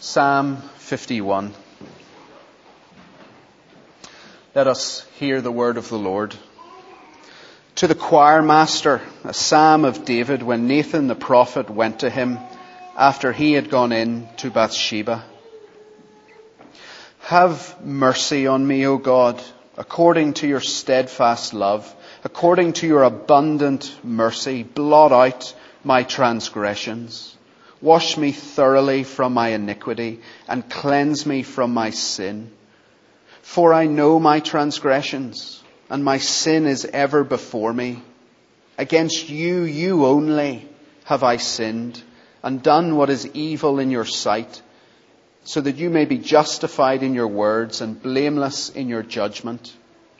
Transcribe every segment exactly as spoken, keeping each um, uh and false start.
Psalm fifty-one. Let us hear the word of the Lord. To the choir master, a psalm of David when Nathan the prophet went to him after he had gone in to Bathsheba. Have mercy on me, O God, according to your steadfast love, according to your abundant mercy, blot out my transgressions. Wash me thoroughly from my iniquity and cleanse me from my sin. For I know my transgressions, and my sin is ever before me. Against you, you only, have I sinned, and done what is evil in your sight, so that you may be justified in your words and blameless in your judgment.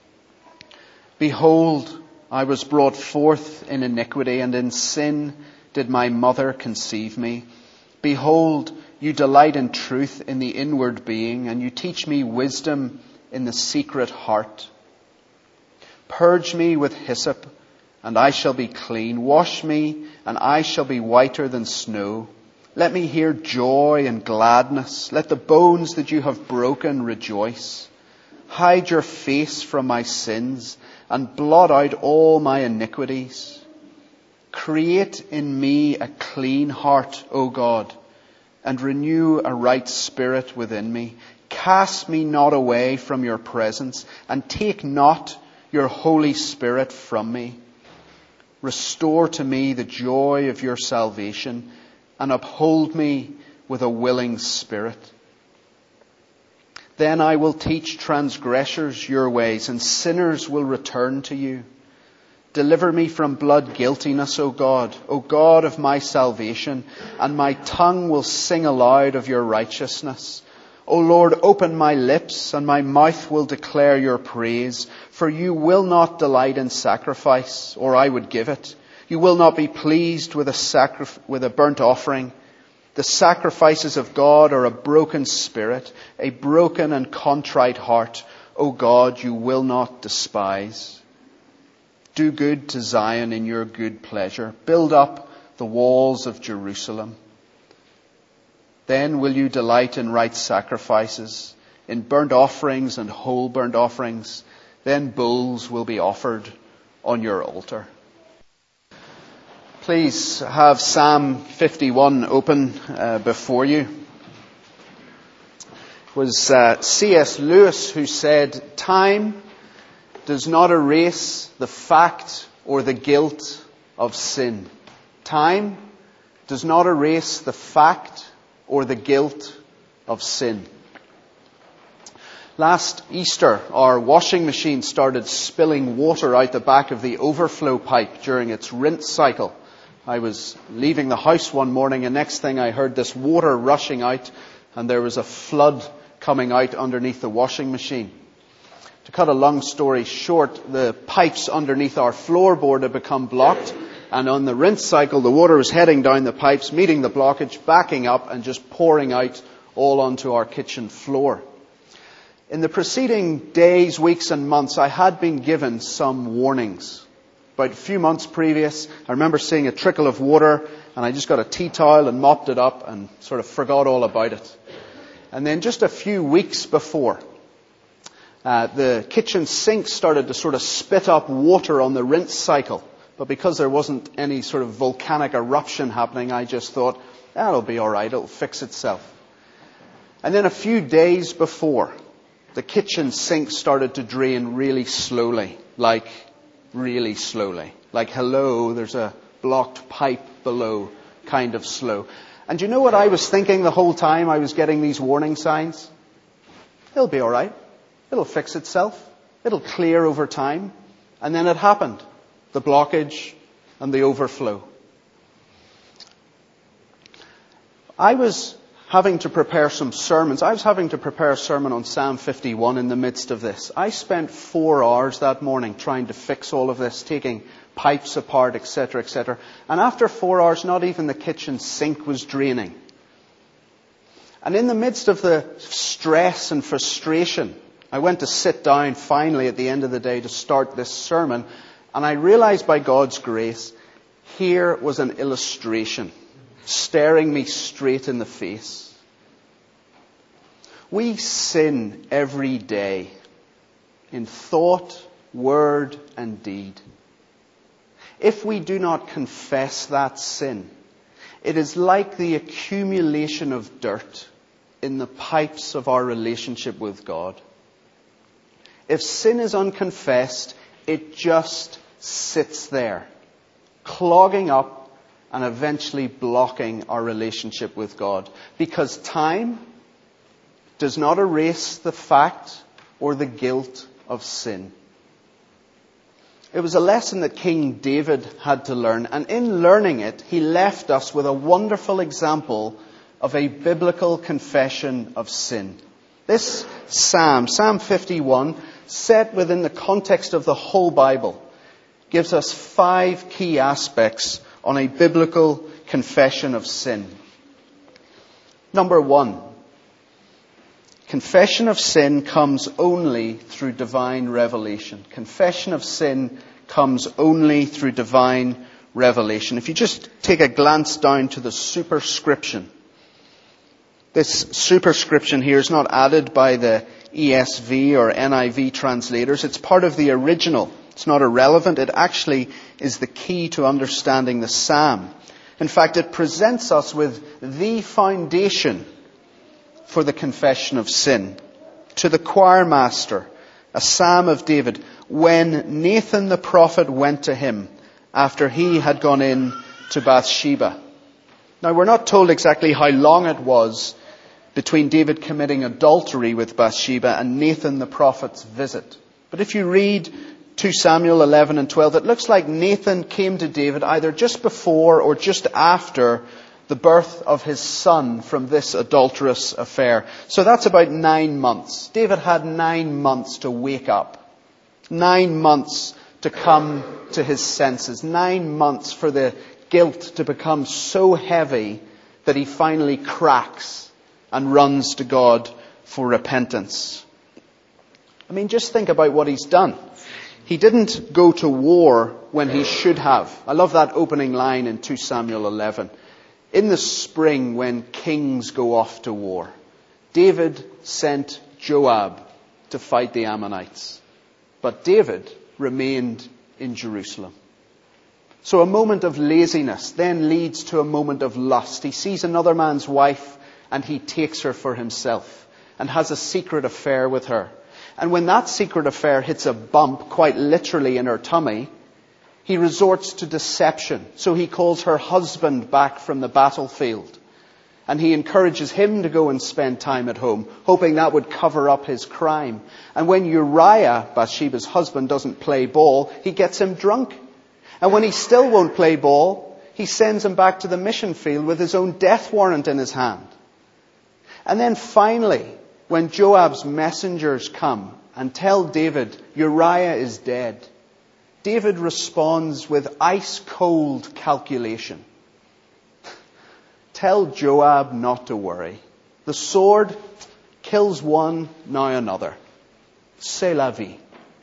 Behold, I was brought forth in iniquity, and in sin did my mother conceive me. Behold, you delight in truth in the inward being, and you teach me wisdom in the secret heart. Purge me with hyssop, and I shall be clean. Wash me, and I shall be whiter than snow. Let me hear joy and gladness. Let the bones that you have broken rejoice. Hide your face from my sins, and blot out all my iniquities. Create in me a clean heart, O God, and renew a right spirit within me. Cast me not away from your presence, and take not your Holy Spirit from me. Restore to me the joy of your salvation, and uphold me with a willing spirit. Then I will teach transgressors your ways, and sinners will return to you. Deliver me from blood guiltiness, O God, O God of my salvation, and my tongue will sing aloud of your righteousness. O Lord, open my lips, and my mouth will declare your praise. For you will not delight in sacrifice, or I would give it. You will not be pleased with a sacri- with a burnt offering. The sacrifices of God are a broken spirit, a broken and contrite heart. O God, you will not despise. Do good to Zion in your good pleasure. Build up the walls of Jerusalem. Then will you delight in right sacrifices, in burnt offerings and whole burnt offerings. Then bulls will be offered on your altar. Please have Psalm fifty-one open uh, before you. It was uh, C S Lewis who said, "Time does not erase the fact or the guilt of sin. Time does not erase the fact or the guilt of sin." Last Easter, our washing machine started spilling water out the back of the overflow pipe during its rinse cycle. I was leaving the house one morning, and next thing I heard this water rushing out, and there was a flood coming out underneath the washing machine. To cut a long story short, the pipes underneath our floorboard had become blocked, and on the rinse cycle, the water was heading down the pipes, meeting the blockage, backing up, and just pouring out all onto our kitchen floor. In the preceding days, weeks, and months, I had been given some warnings. About a few months previous, I remember seeing a trickle of water, and I just got a tea towel and mopped it up and sort of forgot all about it. And then just a few weeks before, Uh, the kitchen sink started to sort of spit up water on the rinse cycle. But because there wasn't any sort of volcanic eruption happening, I just thought, that'll be all right, it'll fix itself. And then a few days before, the kitchen sink started to drain really slowly, like really slowly. Like, hello, there's a blocked pipe below, kind of slow. And do you know what I was thinking the whole time I was getting these warning signs? It'll be all right. It'll fix itself. It'll clear over time. And then it happened. The blockage and the overflow. I was having to prepare some sermons. I was having to prepare a sermon on Psalm fifty-one in the midst of this. I spent four hours that morning trying to fix all of this, taking pipes apart, et cetera, et cetera. And after four hours, not even the kitchen sink was draining. And in the midst of the stress and frustration, I went to sit down finally at the end of the day to start this sermon, and I realized by God's grace, here was an illustration staring me straight in the face. We sin every day in thought, word, and deed. If we do not confess that sin, it is like the accumulation of dirt in the pipes of our relationship with God. If sin is unconfessed, it just sits there, clogging up and eventually blocking our relationship with God. Because time does not erase the fact or the guilt of sin. It was a lesson that King David had to learn, and in learning it, he left us with a wonderful example of a biblical confession of sin. This psalm, Psalm fifty-one, set within the context of the whole Bible, gives us five key aspects on a biblical confession of sin. Number one, confession of sin comes only through divine revelation. Confession of sin comes only through divine revelation. If you just take a glance down to the superscription, this superscription here is not added by the E S V or N I V translators. It's part of the original. It's not irrelevant. It actually is the key to understanding the psalm. In fact, it presents us with the foundation for the confession of sin. To the choir master, a psalm of David, when Nathan the prophet went to him after he had gone in to Bathsheba. Now, we're not told exactly how long it was between David committing adultery with Bathsheba and Nathan the prophet's visit. But if you read two Samuel eleven and twelve, it looks like Nathan came to David either just before or just after the birth of his son from this adulterous affair. So that's about nine months. David had nine months to wake up. Nine months to come to his senses. Nine months for the guilt to become so heavy that he finally cracks and runs to God for repentance. I mean, just think about what he's done. He didn't go to war when he should have. I love that opening line in two Samuel eleven. In the spring, when kings go off to war, David sent Joab to fight the Ammonites. But David remained in Jerusalem. So a moment of laziness then leads to a moment of lust. He sees another man's wife and he takes her for himself and has a secret affair with her. And when that secret affair hits a bump, quite literally in her tummy, he resorts to deception. So he calls her husband back from the battlefield. And he encourages him to go and spend time at home, hoping that would cover up his crime. And when Uriah, Bathsheba's husband, doesn't play ball, he gets him drunk. And when he still won't play ball, he sends him back to the mission field with his own death warrant in his hand. And then finally, when Joab's messengers come and tell David Uriah is dead, David responds with ice-cold calculation. Tell Joab not to worry. The sword kills one, now another. C'est la vie.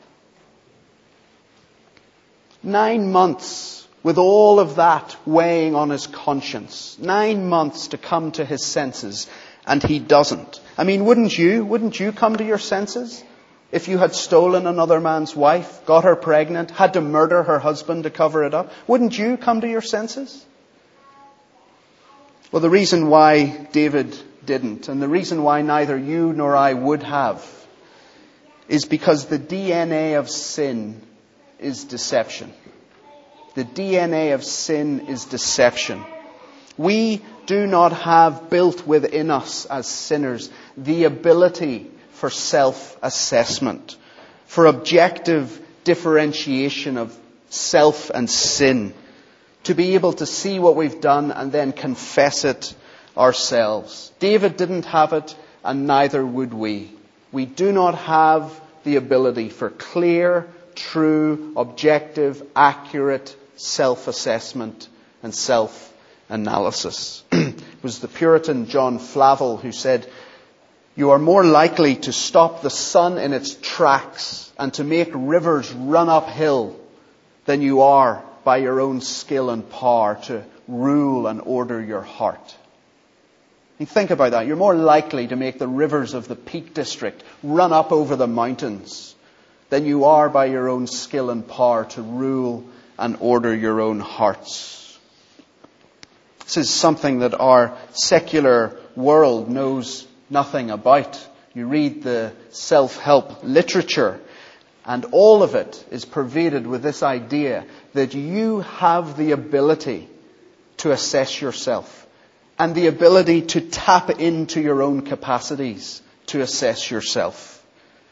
Nine months with all of that weighing on his conscience. Nine months to come to his senses, and he doesn't. I mean, wouldn't you? Wouldn't you come to your senses? If you had stolen another man's wife, got her pregnant, had to murder her husband to cover it up, wouldn't you come to your senses? Well, the reason why David didn't, and the reason why neither you nor I would have, is because the D N A of sin is deception. The D N A of sin is deception. We do not have built within us as sinners the ability for self-assessment, for objective differentiation of self and sin, to be able to see what we've done and then confess it ourselves. David didn't have it, and neither would we. We do not have the ability for clear, true, objective, accurate self-assessment and self-analysis. It was the Puritan John Flavel who said, "You are more likely to stop the sun in its tracks and to make rivers run uphill than you are by your own skill and power to rule and order your heart." You think about that. You're more likely to make the rivers of the Peak District run up over the mountains than you are by your own skill and power to rule and order your own hearts. This is something that our secular world knows nothing about. You read the self-help literature, and all of it is pervaded with this idea that you have the ability to assess yourself and the ability to tap into your own capacities to assess yourself.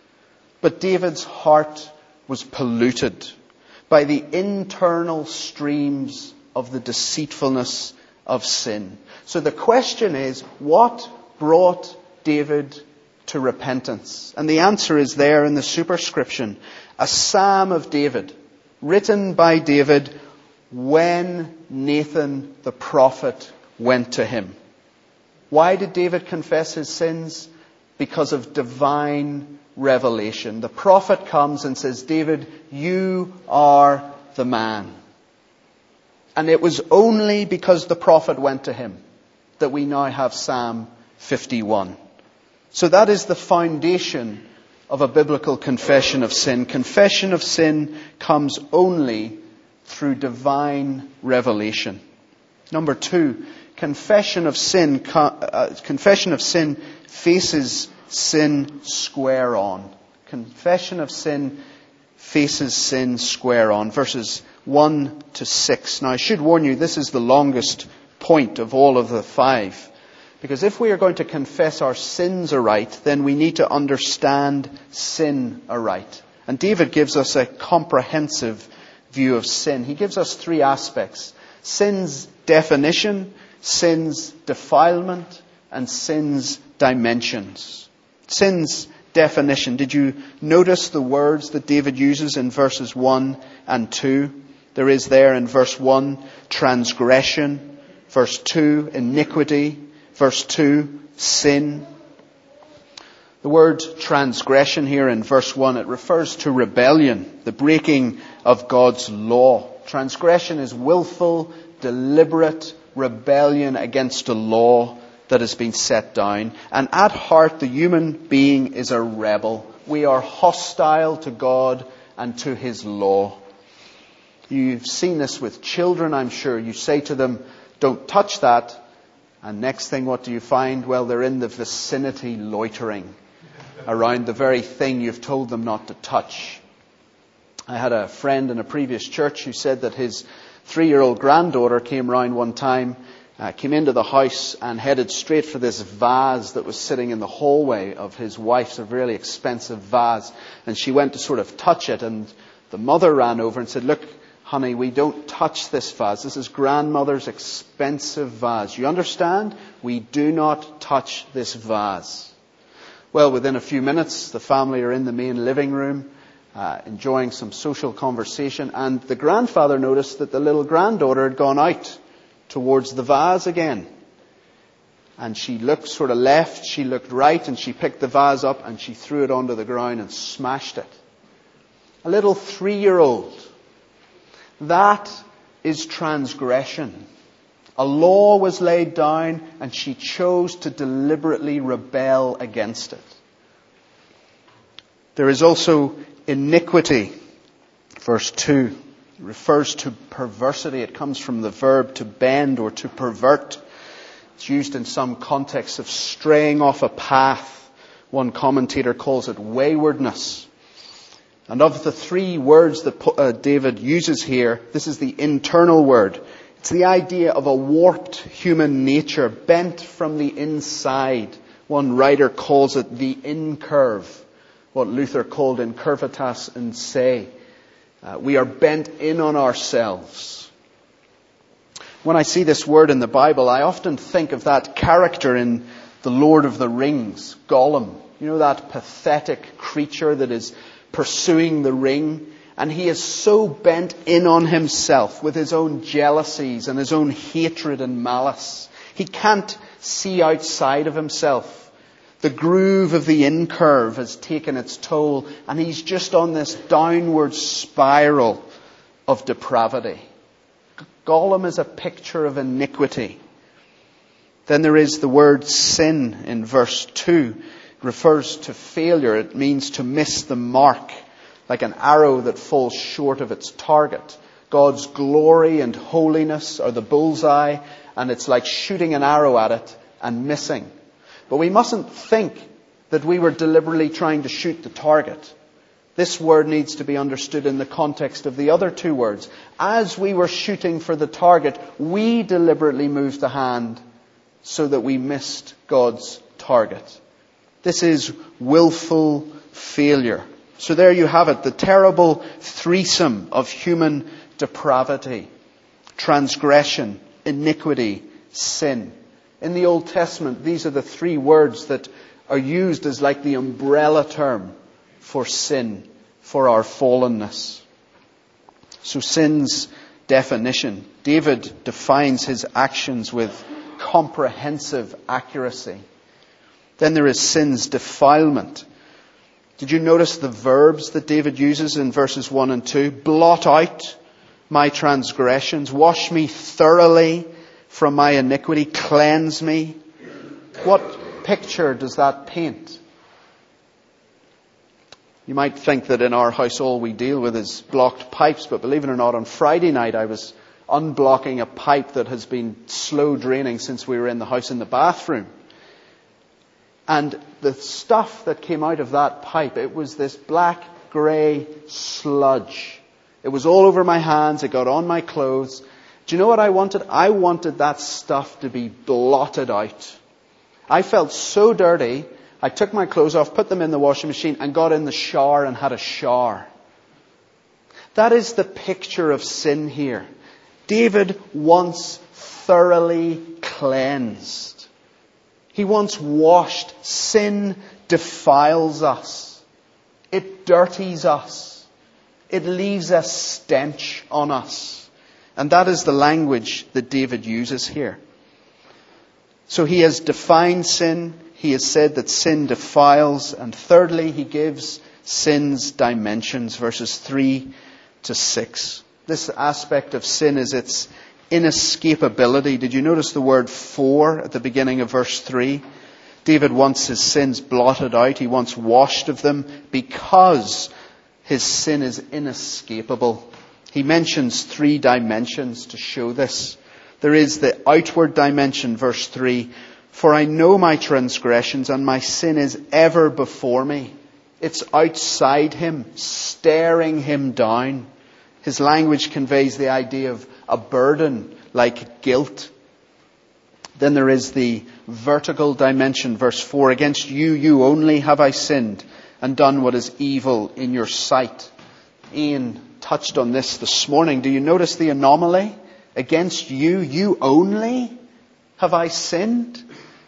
But David's heart was polluted by the internal streams of the deceitfulness of sin. So the question is, what brought David to repentance? And the answer is there in the superscription. A Psalm of David, written by David when Nathan the prophet went to him. Why did David confess his sins? Because of divine revelation. The prophet comes and says, David, you are the man. And it was only because the prophet went to him that we now have Psalm fifty-one. So that is the foundation of a biblical confession of sin. Confession of sin comes only through divine revelation. Number two, confession of sin, uh, confession of sin faces sin square on. Confession of sin faces sin square on. Verses one to six. Now I should warn you, this is the longest point of all of the five. Because if we are going to confess our sins aright, then we need to understand sin aright. And David gives us a comprehensive view of sin. He gives us three aspects. Sin's definition, sin's defilement, and sin's dimensions. Sin's definition. Did you notice the words that David uses in verses one and two? There is there in verse one, transgression. Verse two, iniquity. Verse two, sin. The word transgression here in verse one, it refers to rebellion, the breaking of God's law. Transgression is willful, deliberate rebellion against a law that has been set down. And at heart, the human being is a rebel. We are hostile to God and to His law. You've seen this with children, I'm sure. You say to them, don't touch that. And next thing, what do you find? Well, they're in the vicinity loitering around the very thing you've told them not to touch. I had a friend in a previous church who said that his three-year-old granddaughter came round one time, uh, came into the house and headed straight for this vase that was sitting in the hallway of his wife's, a really expensive vase. And she went to sort of touch it, and the mother ran over and said, look, honey, we don't touch this vase. This is grandmother's expensive vase. You understand? We do not touch this vase. Well, within a few minutes, the family are in the main living room, uh, enjoying some social conversation, and the grandfather noticed that the little granddaughter had gone out towards the vase again. And she looked sort of left, she looked right, and she picked the vase up and she threw it onto the ground and smashed it. A little three-year-old. That is transgression. A law was laid down and she chose to deliberately rebel against it. There is also iniquity. Verse two refers to perversity. It comes from the verb to bend or to pervert. It's used in some contexts of straying off a path. One commentator calls it waywardness. And of the three words that uh, David uses here, this is the internal word. It's the idea of a warped human nature, bent from the inside. One writer calls it the incurve, what Luther called incurvatas in se. Uh, we are bent in on ourselves. When I see this word in the Bible, I often think of that character in The Lord of the Rings, Gollum. You know, that pathetic creature that is pursuing the ring, and he is so bent in on himself with his own jealousies and his own hatred and malice. He can't see outside of himself. The groove of the incurve has taken its toll, and he's just on this downward spiral of depravity. Gollum is a picture of iniquity. Then there is the word sin in verse two. It refers to failure. It means to miss the mark, like an arrow that falls short of its target. God's glory and holiness are the bullseye, and it's like shooting an arrow at it and missing. But we mustn't think that we were deliberately trying to shoot the target. This word needs to be understood in the context of the other two words. As we were shooting for the target, we deliberately moved the hand so that we missed God's target. This is willful failure. So there you have it, the terrible threesome of human depravity, transgression, iniquity, sin. In the Old Testament, these are the three words that are used as like the umbrella term for sin, for our fallenness. So sin's definition. David defines his actions with comprehensive accuracy. Then there is sin's defilement. Did you notice the verbs that David uses in verses one and two? Blot out my transgressions, wash me thoroughly from my iniquity, cleanse me. What picture does that paint? You might think that in our house all we deal with is blocked pipes, but believe it or not, on Friday night I was unblocking a pipe that has been slow draining since we were in the house in the bathroom. And the stuff that came out of that pipe, it was this black, grey sludge. It was all over my hands. It got on my clothes. Do you know what I wanted? I wanted that stuff to be blotted out. I felt so dirty. I took my clothes off, put them in the washing machine, and got in the shower and had a shower. That is the picture of sin here. David wants thoroughly cleansed. He wants washed. Sin defiles us. It dirties us. It leaves a stench on us. And that is the language that David uses here. So he has defined sin. He has said that sin defiles. And thirdly, he gives sin's dimensions, verses three to six. This aspect of sin is its inescapability. Did you notice the word for at the beginning of verse three? David wants his sins blotted out. He wants washed of them because his sin is inescapable. He mentions three dimensions to show this. There is the outward dimension, verse three. For I know my transgressions and my sin is ever before me. It's outside him, staring him down. His language conveys the idea of a burden, like guilt. Then there is the vertical dimension, verse four. Against you, you only have I sinned and done what is evil in your sight. Ian touched on this this morning. Do you notice the anomaly? Against you, you only have I sinned.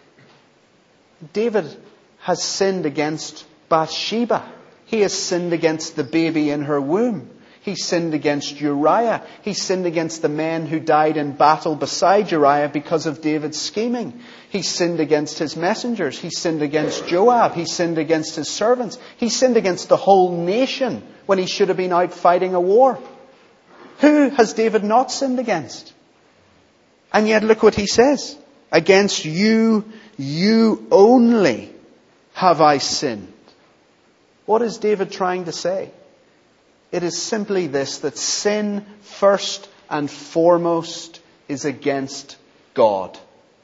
David has sinned against Bathsheba. He has sinned against the baby in her womb. He sinned against Uriah. He sinned against the men who died in battle beside Uriah because of David's scheming. He sinned against his messengers. He sinned against Joab. He sinned against his servants. He sinned against the whole nation when he should have been out fighting a war. Who has David not sinned against? And yet look what he says. Against you, you only have I sinned. What is David trying to say? It is simply this, that sin first and foremost is against God.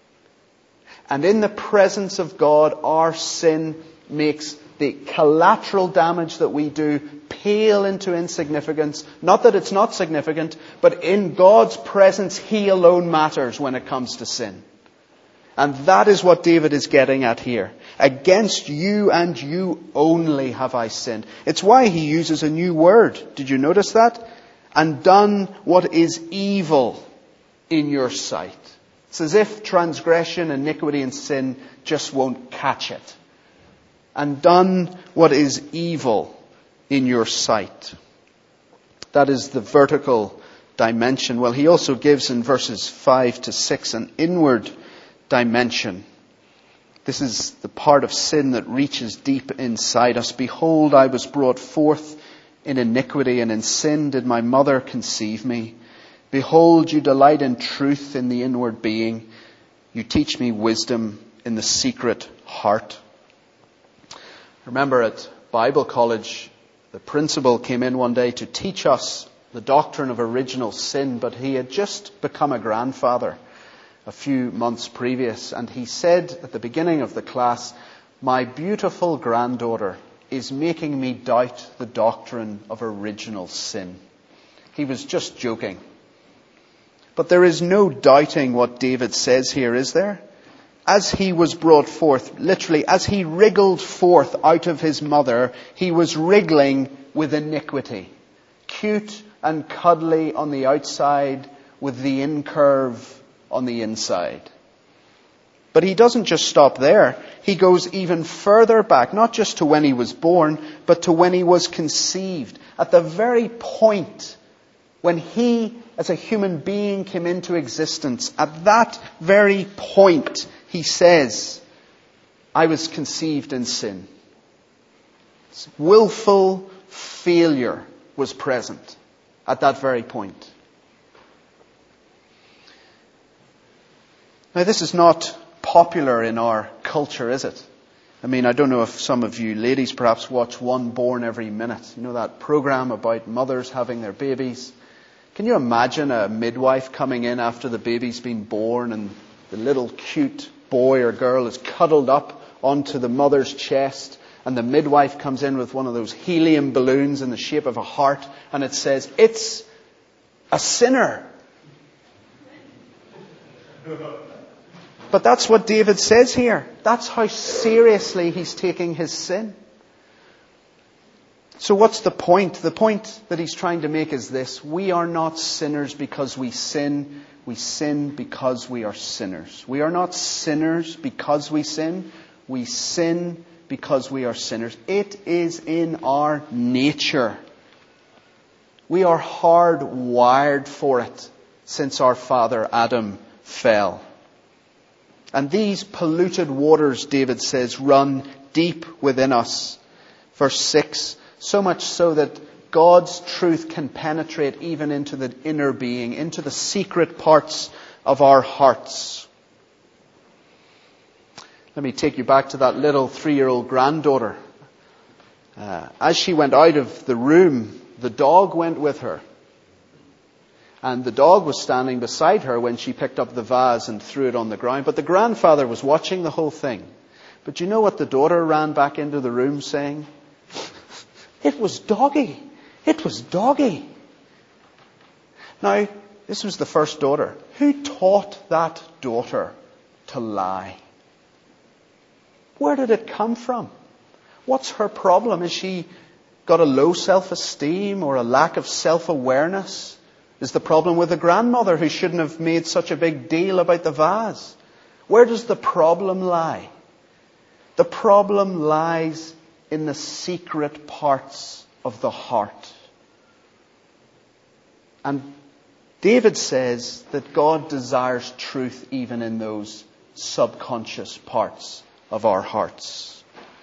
And in the presence of God, our sin makes the collateral damage that we do pale into insignificance. Not that it's not significant, but in God's presence, He alone matters when it comes to sin. And that is what David is getting at here. Against you and you only have I sinned. It's why he uses a new word. Did you notice that? And done what is evil in your sight. It's as if transgression, iniquity and sin just won't catch it. And done what is evil in your sight. That is the vertical dimension. Well, he also gives in verses five to six an inward dimension. This is the part of sin that reaches deep inside us. Behold, I was brought forth in iniquity, and in sin did my mother conceive me. Behold, you delight in truth in the inward being. You teach me wisdom in the secret heart. Remember at Bible college, the principal came in one day to teach us the doctrine of original sin, but he had just become a grandfather a few months previous, and he said at the beginning of the class, "My beautiful granddaughter is making me doubt the doctrine of original sin." He was just joking. But there is no doubting what David says here, is there? As he was brought forth, literally, as he wriggled forth out of his mother, he was wriggling with iniquity. Cute and cuddly on the outside, with the incurve on the inside. But he doesn't just stop there. He goes even further back, not just to when he was born, but to when he was conceived. At the very point when he, as a human being, came into existence, at that very point, he says, "I was conceived in sin." Willful failure was present at that very point. Now, this is not popular in our culture, is it? I mean, I don't know if some of you ladies perhaps watch One Born Every Minute. You know that program about mothers having their babies? Can you imagine a midwife coming in after the baby's been born and the little cute boy or girl is cuddled up onto the mother's chest, and the midwife comes in with one of those helium balloons in the shape of a heart, and it says, "It's a sinner." But that's what David says here. That's how seriously he's taking his sin. So what's the point? The point that he's trying to make is this: we are not sinners because we sin. We sin because we are sinners. We are not sinners because we sin. We sin because we are sinners. It is in our nature. We are hardwired for it since our father Adam fell. And these polluted waters, David says, run deep within us. Verse six, so much so that God's truth can penetrate even into the inner being, into the secret parts of our hearts. Let me take you back to that little three-year-old granddaughter. Uh, as she went out of the room, the dog went with her. And the dog was standing beside her when she picked up the vase and threw it on the ground. But the grandfather was watching the whole thing. But you know what the daughter ran back into the room saying? It was Doggy. It was Doggy. Now, this was the first daughter. Who taught that daughter to lie? Where did it come from? What's her problem? Has she got a low self-esteem or a lack of self-awareness? Is the problem with the grandmother who shouldn't have made such a big deal about the vase? Where does the problem lie? The problem lies in the secret parts of the heart. And David says that God desires truth even in those subconscious parts of our hearts.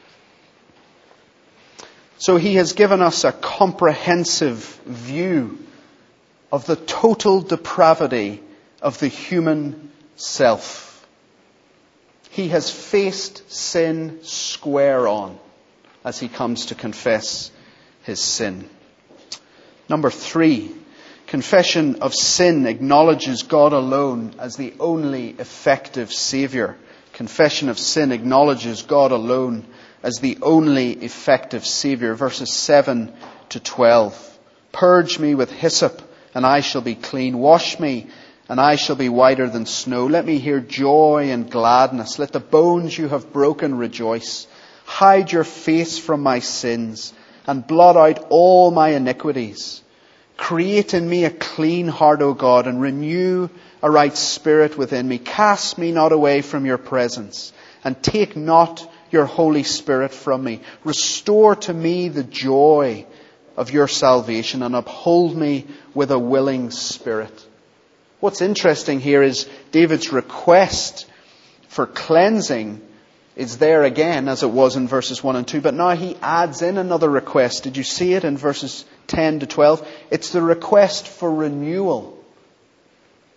So he has given us a comprehensive view of the total depravity of the human self. He has faced sin square on as he comes to confess his sin. Number three, confession of sin acknowledges God alone as the only effective Savior. Confession of sin acknowledges God alone as the only effective Savior. Verses seven to twelve. Purge me with hyssop, and I shall be clean. Wash me, and I shall be whiter than snow. Let me hear joy and gladness. Let the bones you have broken rejoice. Hide your face from my sins, and blot out all my iniquities. Create in me a clean heart, O God, and renew a right spirit within me. Cast me not away from your presence, and take not your Holy Spirit from me. Restore to me the joy of your salvation, and uphold me with a willing spirit. What's interesting here is David's request for cleansing is there again as it was in verses one and two, but now he adds in another request. Did you see it in verses ten to twelve? It's the request for renewal.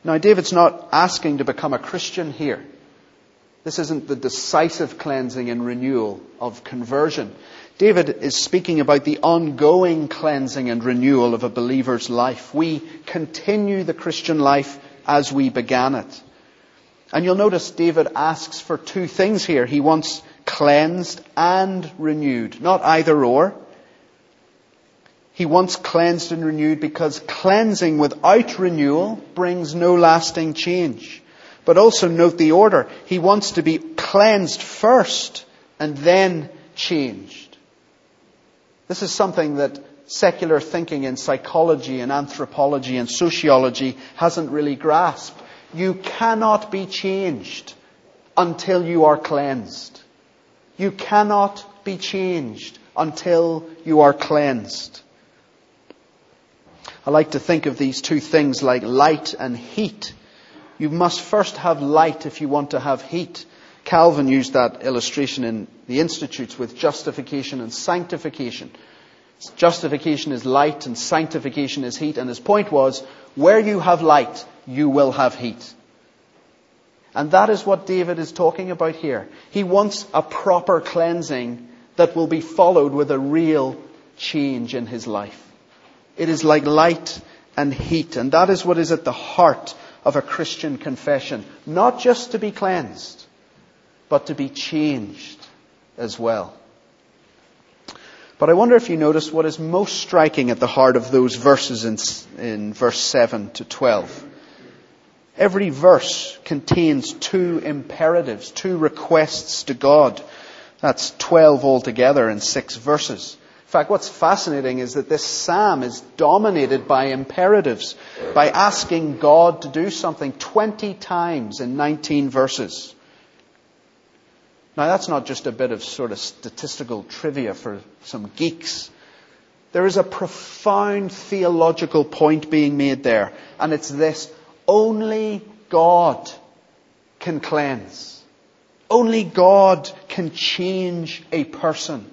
Now, David's not asking to become a Christian here. This isn't the decisive cleansing and renewal of conversion. David is speaking about the ongoing cleansing and renewal of a believer's life. We continue the Christian life as we began it. And you'll notice David asks for two things here. He wants cleansed and renewed, not either or. He wants cleansed and renewed because cleansing without renewal brings no lasting change. But also note the order. He wants to be cleansed first and then changed. This is something that secular thinking in psychology and anthropology and sociology hasn't really grasped. You cannot be changed until you are cleansed. You cannot be changed until you are cleansed. I like to think of these two things like light and heat. You must first have light if you want to have heat. Calvin used that illustration in the Institutes with justification and sanctification. Justification is light and sanctification is heat. And his point was, where you have light, you will have heat. And that is what David is talking about here. He wants a proper cleansing that will be followed with a real change in his life. It is like light and heat. And that is what is at the heart of a Christian confession. Not just to be cleansed, but to be changed as well. But I wonder if you notice what is most striking at the heart of those verses in, in verse seven to twelve. Every verse contains two imperatives, two requests to God. That's twelve altogether in six verses. In fact, what's fascinating is that this psalm is dominated by imperatives, by asking God to do something twenty times in nineteen verses. Now, that's not just a bit of sort of statistical trivia for some geeks. There is a profound theological point being made there, and it's this: only God can cleanse. Only God can change a person.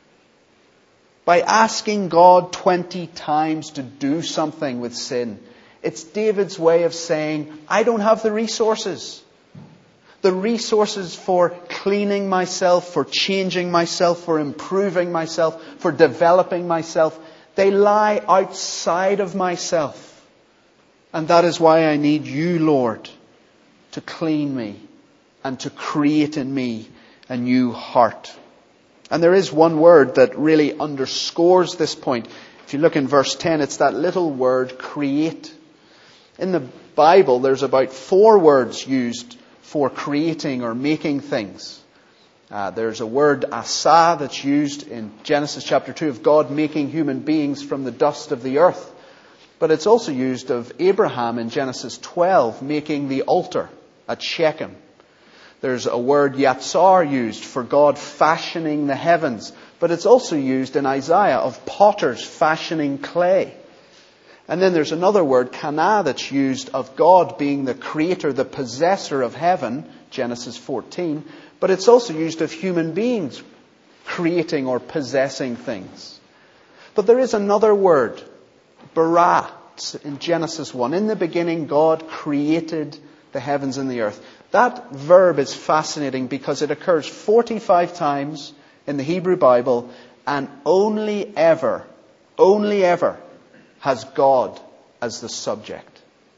By asking God twenty times to do something with sin, it's David's way of saying, I don't have the resources. The resources for cleaning myself, for changing myself, for improving myself, for developing myself, they lie outside of myself. And that is why I need you, Lord, to clean me and to create in me a new heart. And there is one word that really underscores this point. If you look in verse ten, it's that little word, create. In the Bible, there's about four words used for creating or making things. Uh, there's a word, asa, that's used in Genesis chapter two of God making human beings from the dust of the earth. But it's also used of Abraham in Genesis twelve, making the altar at Shechem. There's a word, yatsar, used for God fashioning the heavens. But it's also used in Isaiah of potters fashioning clay. And then there's another word, kana, that's used of God being the creator, the possessor of heaven, Genesis fourteen. But it's also used of human beings creating or possessing things. But there is another word, bara, in Genesis one. In the beginning, God created the heavens and the earth. That verb is fascinating because it occurs forty-five times in the Hebrew Bible, and only ever, only ever has God as the subject.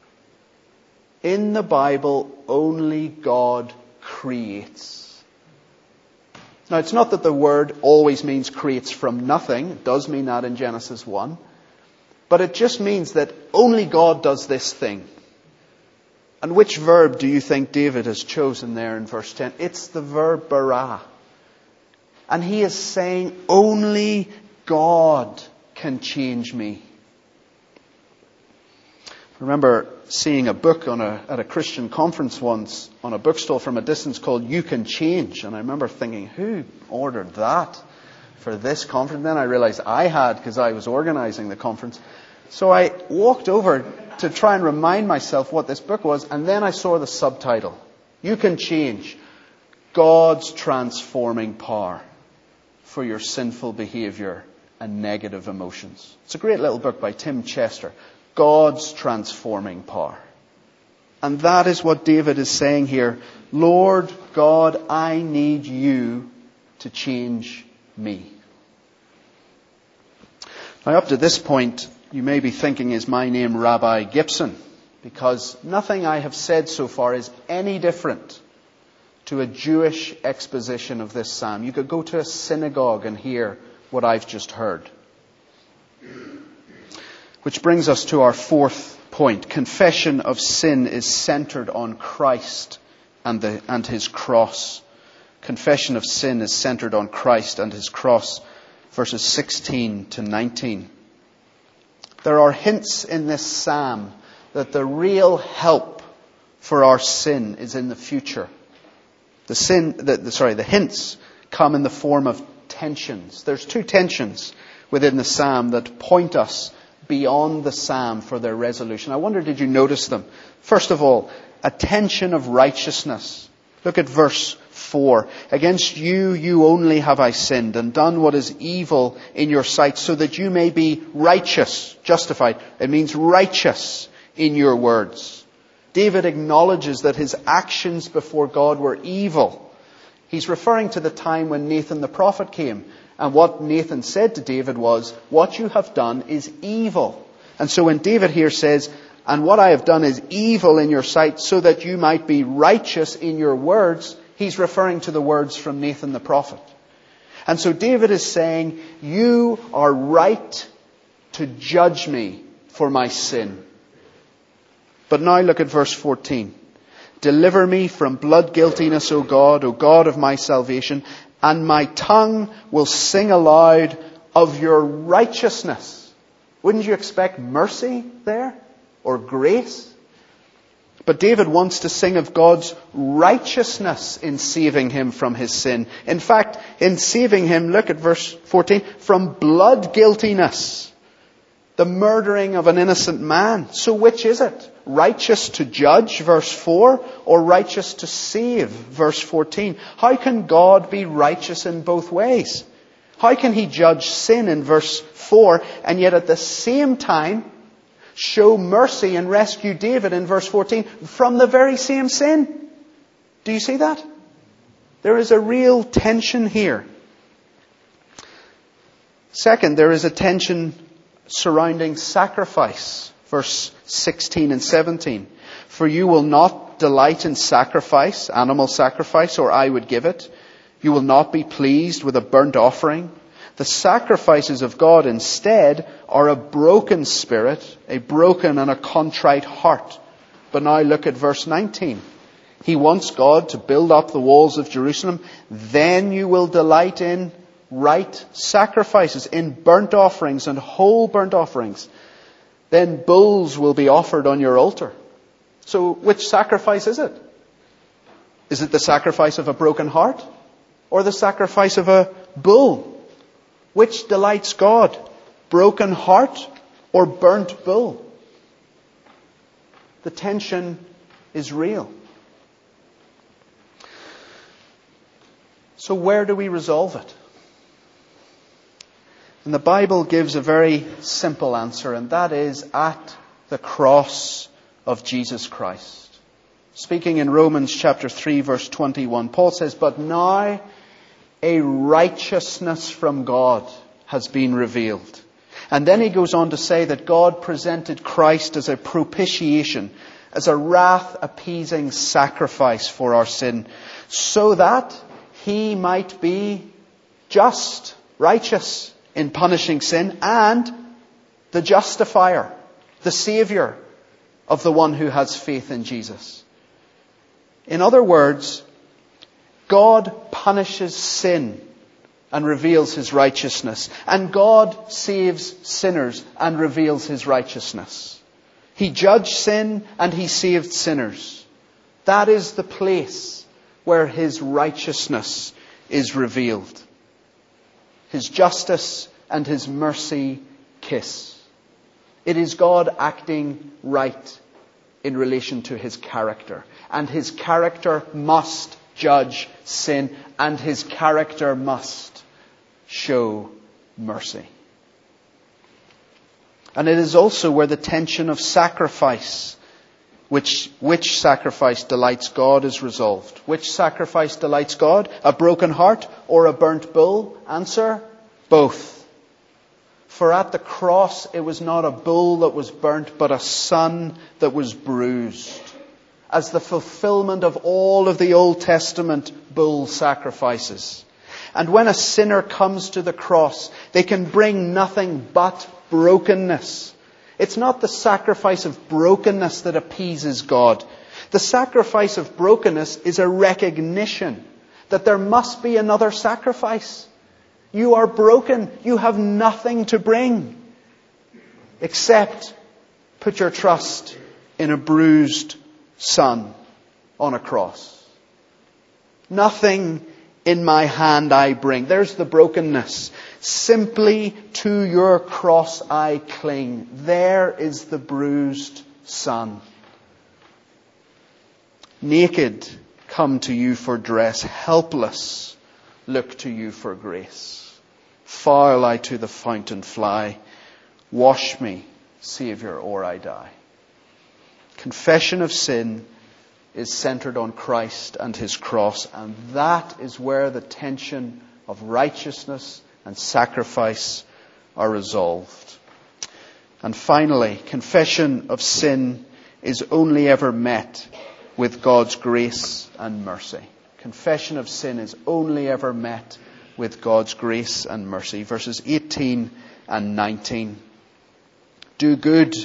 In the Bible, only God creates. Now, it's not that the word always means creates from nothing. It does mean that in Genesis one. But it just means that only God does this thing. And which verb do you think David has chosen there in verse ten? It's the verb bara. And he is saying, only God can change me. I remember seeing a book on a, at a Christian conference once on a bookstall from a distance called You Can Change. And I remember thinking, who ordered that for this conference? Then I realized I had, because I was organizing the conference. So I walked over to try and remind myself what this book was. And then I saw the subtitle. You Can Change. God's transforming power for your sinful behavior and negative emotions. It's a great little book by Tim Chester. God's transforming power. And that is what David is saying here. Lord God, I need you to change me. Now up to this point, you may be thinking, is my name Rabbi Gibson? Because nothing I have said so far is any different to a Jewish exposition of this psalm. You could go to a synagogue and hear what I've just heard. Which brings us to our fourth point. Confession of sin is centered on Christ and, the, and his cross. Confession of sin is centered on Christ and his cross. Verses sixteen to nineteen. There are hints in this psalm that the real help for our sin is in the future. The sin, the, the, sorry, the hints come in the form of tensions. There's two tensions within the psalm that point us beyond the psalm for their resolution. I wonder, did you notice them? First of all, a tension of righteousness. Look at verse four. Against you, you only have I sinned and done what is evil in your sight, so that you may be righteous, justified. It means righteous in your words. David acknowledges that his actions before God were evil. He's referring to the time when Nathan the prophet came. And what Nathan said to David was, what you have done is evil. And so when David here says, and what I have done is evil in your sight, so that you might be righteous in your words, he's referring to the words from Nathan the prophet. And so David is saying, you are right to judge me for my sin. But now look at verse fourteen. Deliver me from blood guiltiness, O God, O God of my salvation, and my tongue will sing aloud of your righteousness. Wouldn't you expect mercy there? Or grace? But David wants to sing of God's righteousness in saving him from his sin. In fact, in saving him, look at verse fourteen, from blood guiltiness. The murdering of an innocent man. So which is it? Righteous to judge, verse four, or righteous to save, verse fourteen? How can God be righteous in both ways? How can he judge sin in verse four and yet at the same time show mercy and rescue David in verse fourteen from the very same sin? Do you see that? There is a real tension here. Second, there is a tension surrounding sacrifice. Verse sixteen and seventeen. For you will not delight in sacrifice, animal sacrifice, or I would give it. You will not be pleased with a burnt offering. The sacrifices of God instead are a broken spirit, a broken and a contrite heart. But now look at verse nineteen. He wants God to build up the walls of Jerusalem. Then you will delight in right sacrifices, in burnt offerings and whole burnt offerings. Then bulls will be offered on your altar. So which sacrifice is it? Is it the sacrifice of a broken heart or the sacrifice of a bull? Which delights God? Broken heart or burnt bull? The tension is real. So where do we resolve it? And the Bible gives a very simple answer, and that is at the cross of Jesus Christ. Speaking in Romans chapter three, verse twenty-one, Paul says, but now a righteousness from God has been revealed. And then he goes on to say that God presented Christ as a propitiation, as a wrath-appeasing sacrifice for our sin, so that he might be just, righteous, in punishing sin, and the justifier, the Saviour of the one who has faith in Jesus. In other words, God punishes sin and reveals his righteousness, and God saves sinners and reveals his righteousness. He judged sin and he saved sinners. That is the place where his righteousness is revealed. His justice and his mercy kiss. It is God acting right in relation to his character. And his character must judge sin, and his character must show mercy. And it is also where the tension of sacrifice Which, which sacrifice delights God is resolved. Which sacrifice delights God? A broken heart or a burnt bull? Answer, both. For at the cross it was not a bull that was burnt, but a son that was bruised. As the fulfillment of all of the Old Testament bull sacrifices. And when a sinner comes to the cross, they can bring nothing but brokenness. It's not the sacrifice of brokenness that appeases God. The sacrifice of brokenness is a recognition that there must be another sacrifice. You are broken. You have nothing to bring except put your trust in a bruised son on a cross. Nothing in my hand I bring. There's the brokenness. Simply to your cross I cling. There is the bruised son. Naked, come to you for dress. Helpless, look to you for grace. Foul I to the fountain fly. Wash me, Saviour, or I die. Confession of sin is centered on Christ and his cross, and that is where the tension of righteousness and sacrifice are resolved. And finally, confession of sin is only ever met with God's grace and mercy. Confession of sin is only ever met with God's grace and mercy. Verses eighteen and nineteen. Do good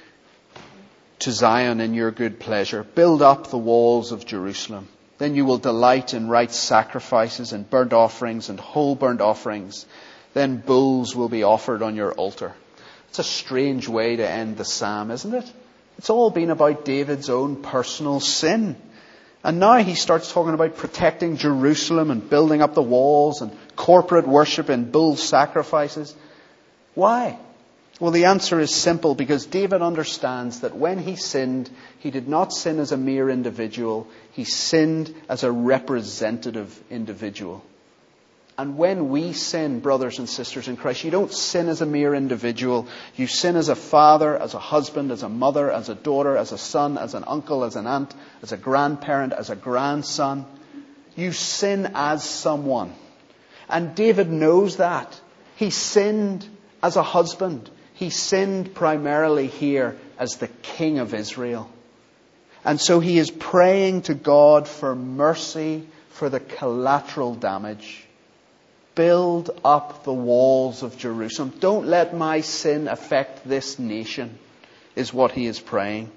to Zion in your good pleasure. Build up the walls of Jerusalem. Then you will delight in right sacrifices and burnt offerings and whole burnt offerings. Then bulls will be offered on your altar. It's a strange way to end the psalm, isn't it? It's all been about David's own personal sin. And now he starts talking about protecting Jerusalem and building up the walls and corporate worship and bull sacrifices. Why? Well, the answer is simple, because David understands that when he sinned, he did not sin as a mere individual. He sinned as a representative individual. And when we sin, brothers and sisters in Christ, you don't sin as a mere individual. You sin as a father, as a husband, as a mother, as a daughter, as a son, as an uncle, as an aunt, as a grandparent, as a grandson. You sin as someone. And David knows that. He sinned as a husband. He sinned primarily here as the king of Israel. And so he is praying to God for mercy for the collateral damage. Build up the walls of Jerusalem. Don't let my sin affect this nation, is what he is praying.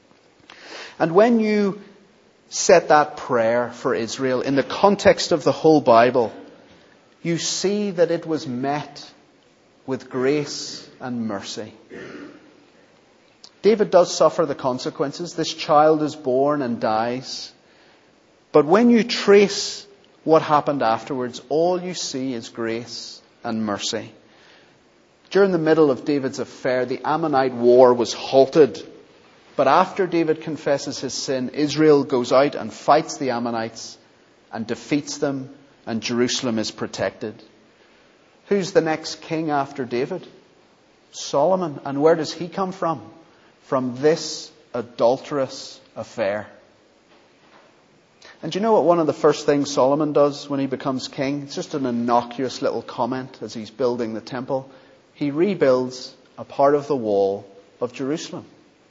And when you set that prayer for Israel in the context of the whole Bible, you see that it was met with grace and mercy. David does suffer the consequences. This child is born and dies. But when you trace what happened afterwards, all you see is grace and mercy. During the middle of David's affair, the Ammonite war was halted. But after David confesses his sin, Israel goes out and fights the Ammonites and defeats them, and Jerusalem is protected. Who's the next king after David? Solomon. And where does he come from? From this adulterous affair. And do you know what one of the first things Solomon does when he becomes king? It's just an innocuous little comment as he's building the temple. He rebuilds a part of the wall of Jerusalem.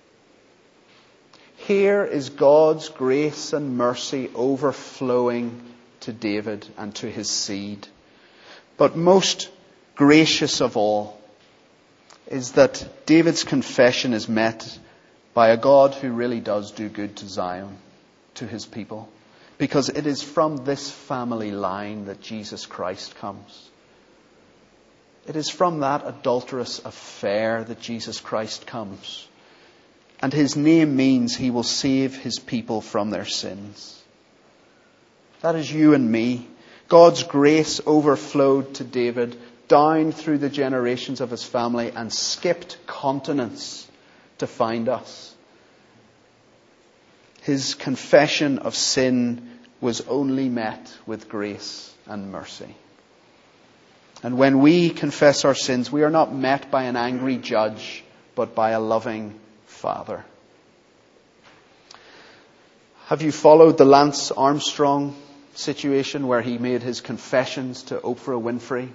Here is God's grace and mercy overflowing to David and to his seed. But most gracious of all is that David's confession is met by a God who really does do good to Zion, to his people. Because it is from this family line that Jesus Christ comes. It is from that adulterous affair that Jesus Christ comes. And his name means he will save his people from their sins. That is you and me. God's grace overflowed to David down through the generations of his family and skipped continents to find us. His confession of sin was only met with grace and mercy. And when we confess our sins, we are not met by an angry judge, but by a loving Father. Have you followed the Lance Armstrong situation where he made his confessions to Oprah Winfrey?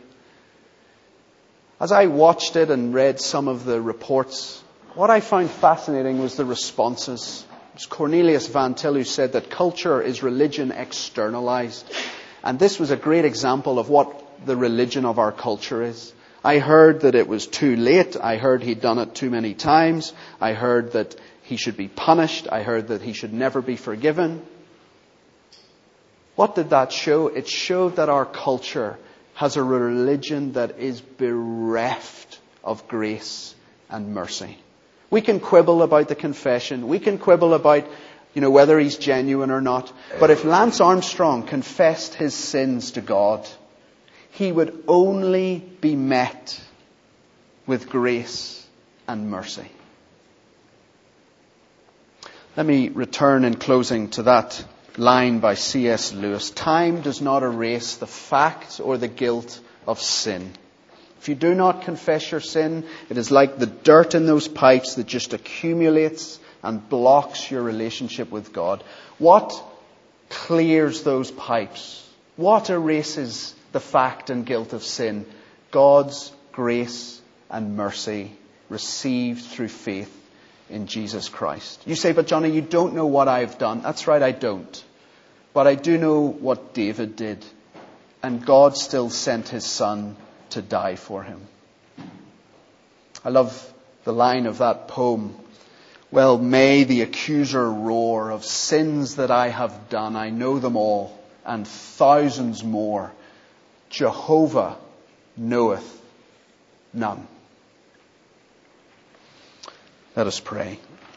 As I watched it and read some of the reports, what I found fascinating was the responses. It was Cornelius Van Til who said that culture is religion externalized. And this was a great example of what the religion of our culture is. I heard that it was too late. I heard he'd done it too many times. I heard that he should be punished. I heard that he should never be forgiven. What did that show? It showed that our culture has a religion that is bereft of grace and mercy. We can quibble about the confession. We can quibble about, you know, whether he's genuine or not. But if Lance Armstrong confessed his sins to God, he would only be met with grace and mercy. Let me return in closing to that line by C S Lewis. Time does not erase the fact or the guilt of sin. If you do not confess your sin, it is like the dirt in those pipes that just accumulates and blocks your relationship with God. What clears those pipes? What erases the fact and guilt of sin? God's grace and mercy received through faith in Jesus Christ. You say, but Johnny, you don't know what I've done. That's right, I don't. But I do know what David did. And God still sent his son to die for him. I love the line of that poem. Well, may the accuser roar of sins that I have done. I know them all, and thousands more. Jehovah knoweth none. Let us pray.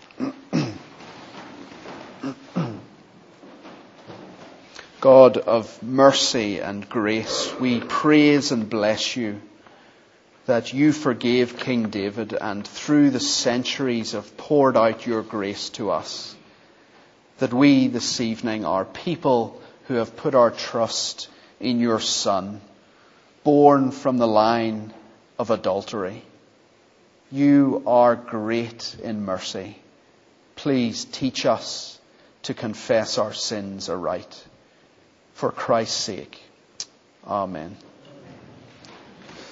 God of mercy and grace, we praise and bless you that you forgave King David and through the centuries have poured out your grace to us. That we this evening are people who have put our trust in your Son, born from the line of adultery. You are great in mercy. Please teach us to confess our sins aright. For Christ's sake. Amen.